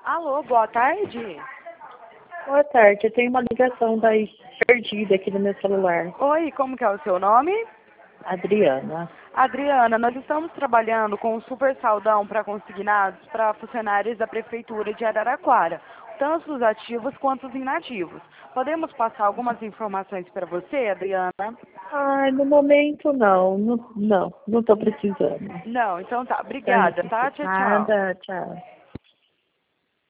Alô, boa tarde. Boa tarde, eu tenho uma ligação daí perdida aqui no meu celular. Oi, como que é o seu nome? Adriana. Adriana, nós estamos trabalhando com um super saldão para consignados para funcionários da Prefeitura de Araraquara, tanto os ativos quanto os inativos. Podemos passar algumas informações para você, Adriana? Ai, no momento não tô precisando. Não, então tá. Tá, Obrigada, tá? Tchau, tchau. nada, tchau.